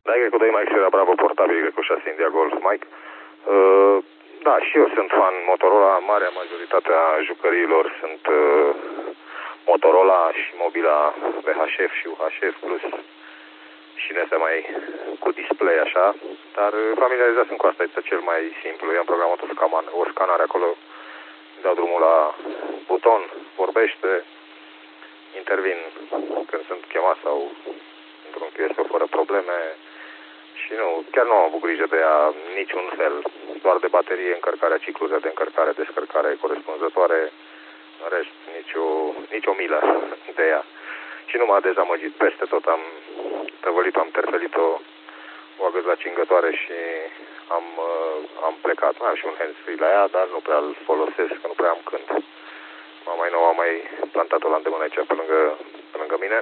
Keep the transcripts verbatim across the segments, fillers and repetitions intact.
Da, cred că doi Mike Sierra Bravo portabil, cred că șase India Golf Mike. Uh, da, și eu sunt fan Motorola, marea majoritatea jucăriilor sunt uh, Motorola și mobila V H F și U H F plus și în astea mai cu display așa, dar familiarizat sunt cu asta, este cel mai simplu. Eu am programat o, scaman, o scanare acolo, dau drumul la buton, vorbește, intervin când sunt chemat sau într-un Q S O fără probleme și nu, chiar nu am avut grijă de ea niciun fel, doar de baterie, încărcarea, ciclurile de încărcare, descărcare corespunzătoare, în rest nicio, nicio milă de ea. Și nu m-a dezamăgit, peste tot am tăvălit-o, am terfelit-o o agăz la cingătoare și am, am plecat. Mai am și un hands-free la ea, dar nu prea îl folosesc, că nu prea am când. Mama mai nouă am mai plantat-o la îndemână aici pe lângă, pe lângă mine.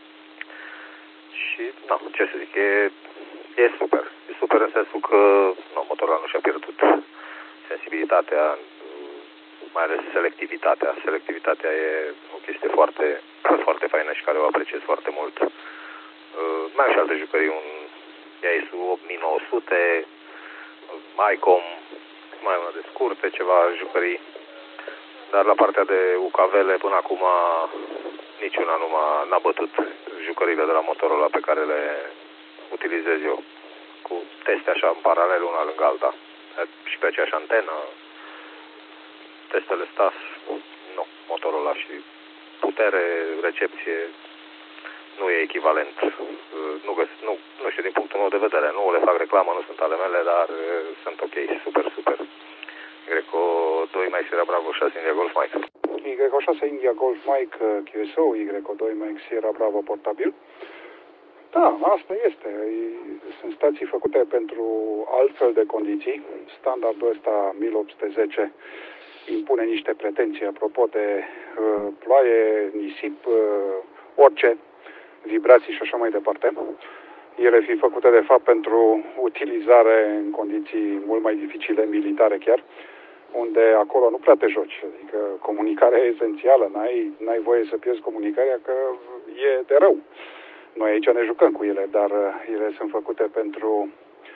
Și, nu, ce să zic, e, e super. E super în sensul că nu, Motorola nu și-a pierdut sensibilitatea, mai ales selectivitatea. Selectivitatea e o chestie foarte, foarte faină și care o apreciez foarte mult. Uh, mai am și alte jucării, un Yaesu opt mii nouă sute, ICOM, mai una de scurte, ceva jucării. Dar la partea de U K V-le până acum niciuna nu m-a, n-a bătut jucările de la Motorola pe care le utilizez eu. Cu teste așa în paralel, una lângă alta. Și pe aceeași antenă. Testele S T A S, nu, Motorola și putere, recepție, nu e echivalent. Nu, găs, nu, nu știu, din punctul meu de vedere, nu le fac reclamă, nu sunt ale mele, dar sunt ok, super, super. Y doi Mike Sierra Bravo șase India Golf Mike. Y șase India Golf Mike Q S O, Y doi Mike Sierra Bravo portabil. Da, asta este. Sunt stații făcute pentru altfel de condiții. Standardul ăsta mille opt sute zece impune niște pretenții apropo de uh, ploaie, nisip, uh, orice, vibrații și așa mai departe. Ele fi făcute de fapt pentru utilizare în condiții mult mai dificile, militare chiar, unde acolo nu prea te joci. Adică comunicarea e esențială, n-ai, n-ai voie să pierzi comunicarea că e de rău. Noi aici ne jucăm cu ele, dar ele sunt făcute pentru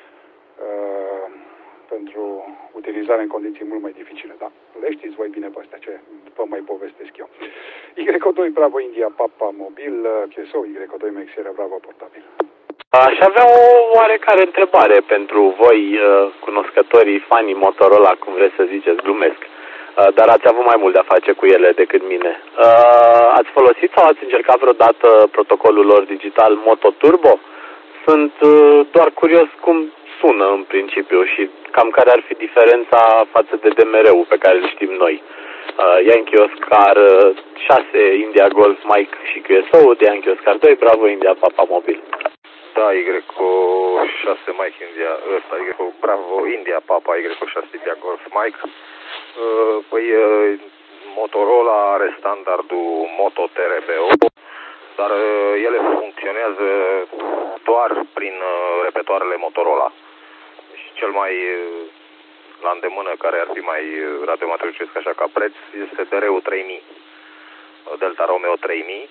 uh, pentru utilizare în condiții mult mai dificile. Da, le știți voi bine pe astea, ce după mai povestesc eu. Y doi Bravo India Papa mobil, Q S O, Y doi Mike Sierra Bravo portabil. Aș avea o oarecare întrebare pentru voi, cunoscătorii, fanii Motorola, cum vreți să ziceți, glumesc, dar ați avut mai mult de-a face cu ele decât mine. Ați folosit sau ați încercat vreodată protocolul lor digital Moto Turbo? Sunt doar curios cum sună în principiu și cam care ar fi diferența față de D M R-ul pe care îl știm noi. Yankee Oscar șase India Golf Mike și Q S O, de Yankee Oscar doi Bravo India Papa mobil. Da, Y șase Mike India, ăsta, Y Bravo India Papa, Y șase India Golf Mike. Păi Motorola are standardul Moto T R B O, dar ele funcționează doar prin repetoarele Motorola. Și cel mai la îndemână, care ar fi mai radioamatoricesc așa ca preț, este D R-ul trei mii, Delta Romeo trei mii.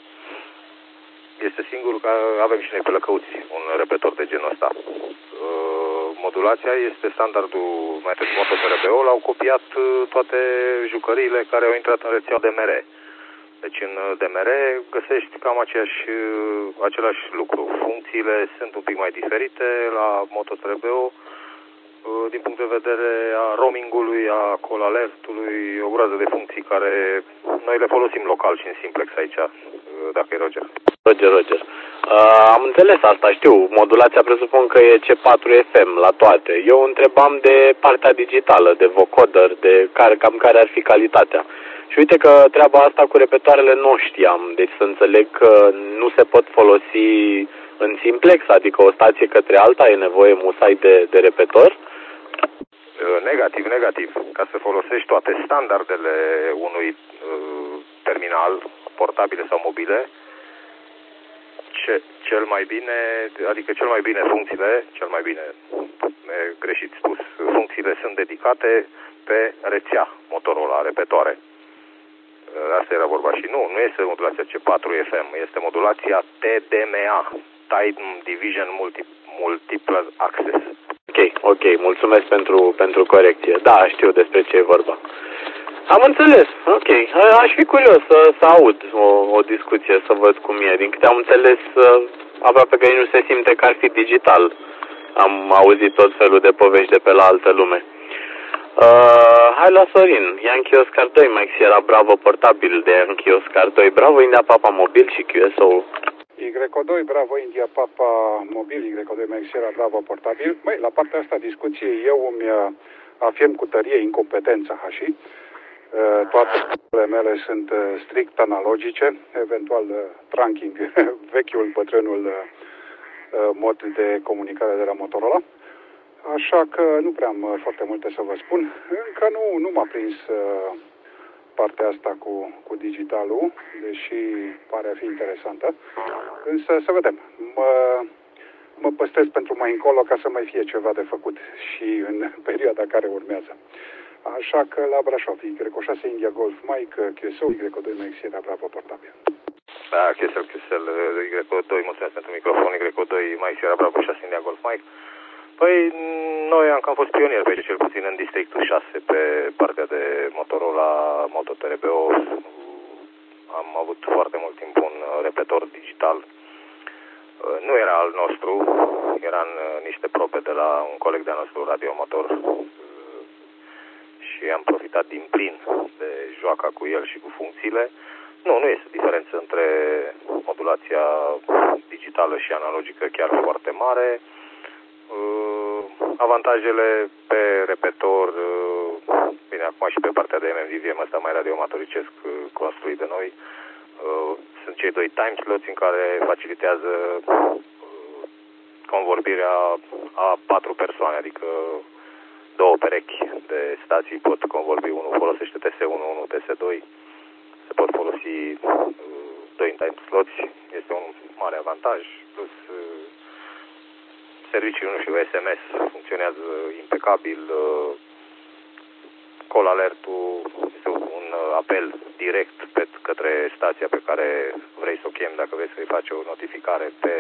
Este singurul că avem și noi pe lăcăuți un repetor de genul ăsta. Modulația este standardul Moto T R B O, l-au copiat toate jucăriile care au intrat în rețeaua D M R. Deci în D M R găsești cam aceeași, același lucru. Funcțiile sunt un pic mai diferite la Moto T R B O, din punct de vedere a roamingului, a call alertului, o groază de funcții care noi le folosim local și în simplex aici, dacă e Roger. Roger, Roger. Uh, am înțeles asta, știu. Modulația presupun că e C patru F M la toate. Eu întrebam de partea digitală, de vocoder, de care, cam care ar fi calitatea. Și uite că treaba asta cu repetoarele nu știam. Deci să înțeleg că nu se pot folosi în simplex, adică o stație către alta, e nevoie musai de, de repetor? Negativ, negativ. Ca să folosești toate standardele unui uh, terminal, portabile sau mobile, ce, cel mai bine, adică cel mai bine funcțiile, cel mai bine, e greșit spus, funcțiile sunt dedicate pe rețea Motorola, repetoare. Asta era vorba și nu, nu este modulația C patru F M, este modulația T D M A, Time Division Multi, multiple access. Ok, ok, mulțumesc pentru, pentru corecție. Da, știu despre ce e vorba. Am înțeles, ok. Aș fi curios să, să aud o, o discuție, să văd cum e. Din câte am înțeles, aproape că nu se simte că ar fi digital. Am auzit tot felul de povești de pe la altă lume. Uh, hai la Sorin, Yankee Oscar doi, Mike Sierra Bravo portabil de Yankee Oscar doi, Bravo India Papa mobil și Q S O. Y O doi, Bravo India Papa mobil, Y O doi, Mike Sierra Bravo portabil. Băi, la partea asta discuției eu îmi afirm cu tărie incompetența, hași. Toate studiile mele sunt strict analogice, eventual trunking, vechiul, bătrânul mod de comunicare de la Motorola. Așa că nu prea am foarte multe să vă spun. Încă nu, nu m-a prins partea asta cu, cu digitalul, deși pare a fi interesantă. Însă să vedem. Mă, mă păstrez pentru mai încolo ca să mai fie ceva de făcut și în perioada care urmează. Așa că la Brașov, Y O șase India Golf Mike, Q S O, Y O doi Mike Sierra Bravo portabil. Da, Q S L, Q S L, Y O doi, mulțumesc pentru microfon, Y O doi Mike Sierra Bravo șase India Golf Mike. Păi, noi am cam fost pionieri pe aici, cel puțin în districtul șase, pe partea de Motorola, Moto T R B O. Am avut foarte mult timp un repetor digital. Nu era al nostru, eran niște probe de la un coleg de-al nostru, radioamator. Și am profitat din plin de joaca cu el și cu funcțiile. Nu, nu este diferență între modulația digitală și analogică chiar foarte mare. Avantajele pe repetor, bine, acum și pe partea de M M D V M, ăsta mai radioamatoricesc construit de noi, sunt cei doi time slots în care facilitează convorbirea a patru persoane, adică două perechi de stații pot convorbi, unul folosește T S unu, unul T S doi, se pot folosi doi time slots, este un mare avantaj, plus serviciul, nu știu, S M S funcționează impecabil, call alert-ul este un apel direct pe către stația pe care vrei să o chemi dacă vrei să-i faci o notificare pe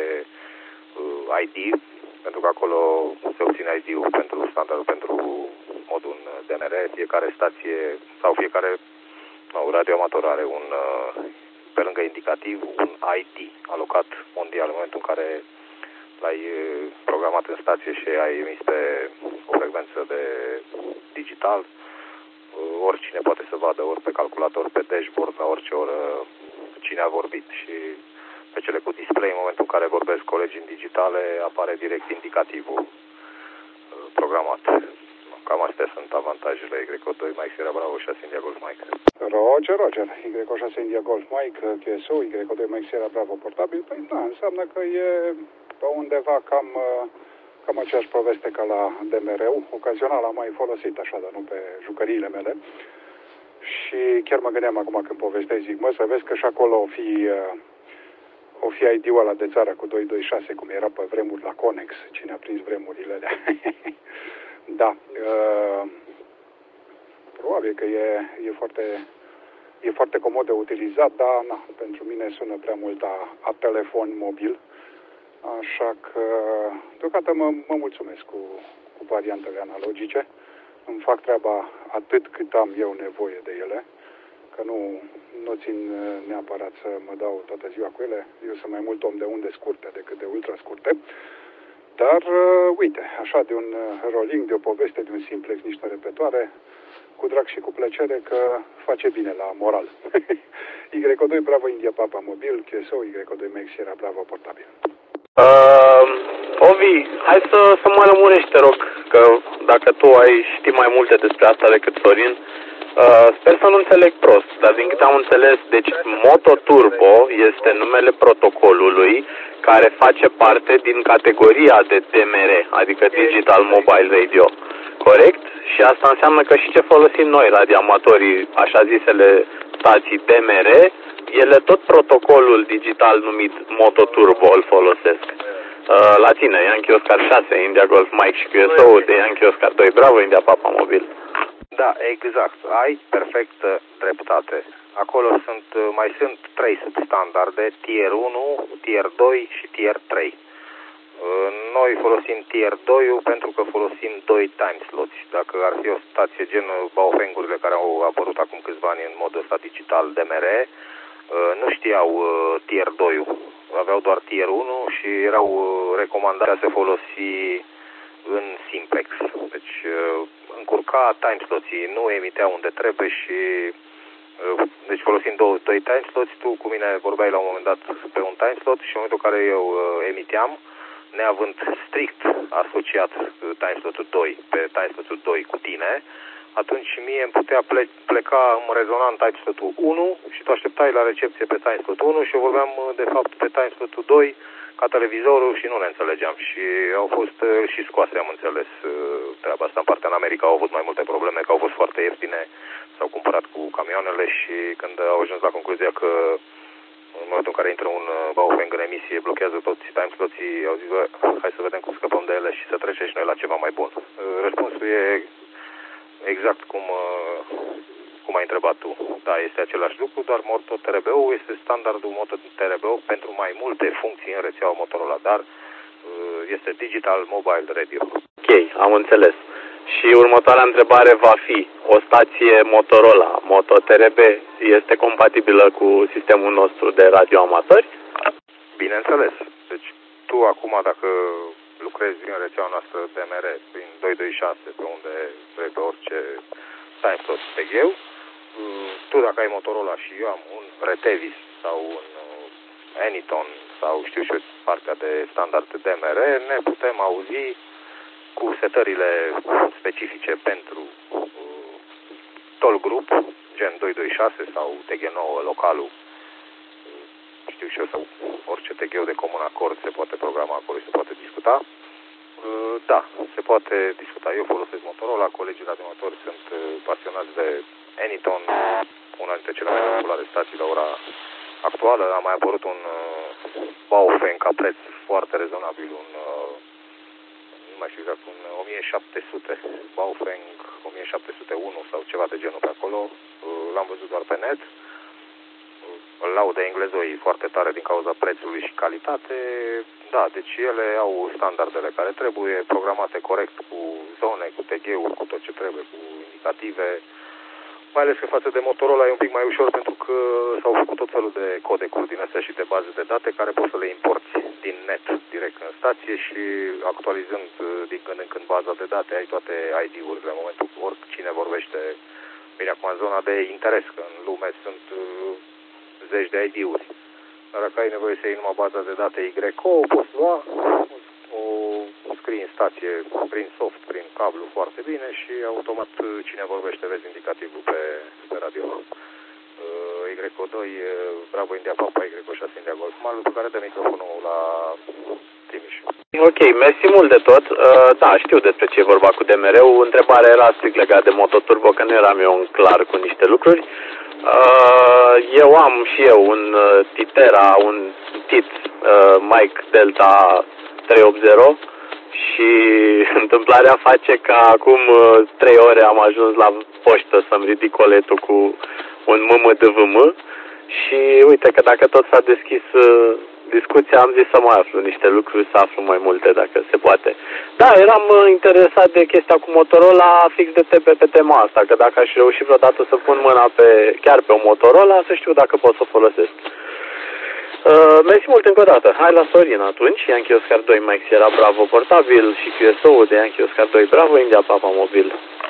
I D, pentru că acolo se obține I D-ul pentru standardul, pentru modul D M R, fiecare stație sau fiecare nou, radioamator are un, pe lângă indicativ, un I D alocat mondial în momentul în care l-ai programat în stație și ai emis pe o frecvență de digital. Oricine poate să vadă, ori pe calculator, pe dashboard, la orice oră, cine a vorbit și pe cele cu display, în momentul în care vorbesc colegii în digitale, apare direct indicativul programat. Cam astea sunt avantajele Y O doi Mike Sierra Bravo șase India Golf Mike. Roger, Roger. Y O șase India Golf Mike, Q S O, Y O doi Mike Sierra Bravo portabil. Păi da, înseamnă că e pe undeva cam, cam aceeași poveste ca la D M R-ul. Ocazional am mai folosit așa, dar nu pe jucăriile mele. Și chiar mă gândeam acum când povestesc, zic, mă, să vezi că și acolo o fi, o fi I D-ul ăla de țară cu doi doi șase, cum era pe vremuri la Conex. Cine a prins vremurile alea? Da. Uh, probabil că e, e, foarte, e foarte comod de utilizat, dar na, pentru mine sună prea mult a, a telefon mobil. Așa că deocamdată mă, mă mulțumesc cu, cu variantele analogice. Îmi fac treaba atât cât am eu nevoie de ele, că nu, nu țin neapărat să mă dau toată ziua cu ele. Eu sunt mai mult om de unde scurte decât de ultra scurte. Dar, uh, uite, așa de un uh, rolling, de o poveste, de un simplex, niște repetoare, cu drag și cu plăcere că face bine la moral. Y O doi Bravo India Papa mobil, Q S O, Y O doi Mike Sierra Bravo portabil. Uh, Ovi, hai să, să mă lămurești, te rog, că dacă tu ai ști mai multe despre asta decât Sorin, uh, sper să nu înțeleg prost, dar din câte am înțeles, deci Moto Turbo este numele protocolului care face parte din categoria de D M R, adică Digital Mobile Radio, corect? Și asta înseamnă că și ce folosim noi, radioamatorii, așa zisele stații D M R, ele tot protocolul digital numit Moto Turbo îl folosesc. Uh, la tine, Yankee Oscar șase, India Golf Mike și Q S O de Yankee Oscar doi, Bravo India Papa mobil. Da, exact. Ai perfectă dreptate. Acolo sunt, mai sunt trei substandarde, tier unu, tier doi și tier trei. Noi folosim Tier doi pentru că folosim doi timeslots. Dacă ar fi o stație gen Baofeng-urile care au apărut acum câțiva ani în mod ăsta digital D M R, nu știau Tier doi, aveau doar Tier unu și erau recomandați a se folosi în simplex. Deci încurca timeslots-ii, nu emiteau unde trebuie și deci folosind două, doi timeslots, tu cu mine vorbeai la un moment dat pe un timeslot și în momentul în care eu emiteam, neavând strict asociat timeslotul doi pe timeslotul doi cu tine, atunci mie îmi putea pleca în rezonant timeslotul unu și tu așteptai la recepție pe timeslotul unu și eu vorbeam de fapt pe timeslotul doi ca televizorul și nu ne înțelegeam și au fost și scoase, am înțeles treaba asta. În partea în America au avut mai multe probleme, că au fost foarte ieftine, s-au cumpărat cu camioanele și când au ajuns la concluzia că în momentul în care intră un Baofeng în emisie, blochează toți timeslots-ii, au zis, bă, hai să vedem cum scăpăm de ele și să trecem și noi la ceva mai bun. Răspunsul e exact cum, cum ai întrebat tu. Da, este același lucru, doar Moto T R B U este standardul Moto T R B U pentru mai multe funcții în rețeaua Motorola, dar este Digital Mobile Radio. Ok, am înțeles. Și următoarea întrebare va fi, o stație Motorola, Moto T R B, este compatibilă cu sistemul nostru de radioamatori? Bineînțeles. Deci tu acum dacă lucrezi în rețeaua noastră D M R prin doi doi șase pe unde vrei pe orice timeslot pe gheu, tu dacă ai Motorola și eu am un Retevis sau un Anyton sau știu și eu partea de standard D M R, ne putem auzi cu setările specifice pentru uh, tot grup, gen doi doi șase sau T G nouă localul, uh, știu și eu, sau orice T G de comun acord se poate programa acolo și se poate discuta. Uh, da, se poate discuta. Eu folosesc Motorola, colegii radioamatori sunt uh, pasionați de Anyton, una dintre cele mai populare stații la ora actuală. A mai apărut un uh, Baofeng ca preț foarte rezonabil, un uh, nu mai știu exact, un o mie șapte sute, Baofeng o mie șapte sute unu sau ceva de genul pe acolo. L-am văzut doar pe net. Îl laudă englezoi foarte tare din cauza prețului și calitate. Da, deci ele au standardele care trebuie, programate corect cu zone, cu T G-uri, cu tot ce trebuie, cu indicative. Mai ales că față de Motorola e un pic mai ușor pentru că s-au făcut tot felul de codecuri din astea și de baze de date care poți să le importi din net direct în stație și actualizând din când în când baza de date ai toate I D-urile în momentul că oricine vorbește. Bine, acum în zona de interes, că în lume sunt uh, zeci de I D-uri. Dar dacă ai nevoie să iei numai baza de date Y O, o poți lua, o scrii în stație prin soft, prin cablu foarte bine și automat cine vorbește vezi indicativul pe, pe radio. Y O doi, Bravo India Papa, Y O șase India Golf Mal, după care dă microfonul la Timiș. Ok, mersi mult de tot. Uh, da, știu despre ce e vorba cu D M R-ul. Întrebarea era strict legat de Mototurbo, că nu eram eu în clar cu niște lucruri. Uh, eu am și eu un uh, Titera, un Tit uh, Mike Delta trei opt zero și întâmplarea face că acum uh, trei ore am ajuns la poștă să-mi ridic coletul cu un M M D V M și uite că dacă tot s-a deschis uh, discuția, am zis să mai aflu niște lucruri, să aflu mai multe dacă se poate. Da, eram uh, interesat de chestia cu Motorola fix de pe, pe tema asta, că dacă aș reuși vreodată să pun mâna pe, chiar pe o Motorola, să știu dacă pot să o folosesc. Uh, mersi mult încă o dată. Hai la Sorin atunci. Yankee Oscar doi Mike Sierra Bravo portabil și Q S O-ul de Yankee Oscar doi Bravo India Papa mobil.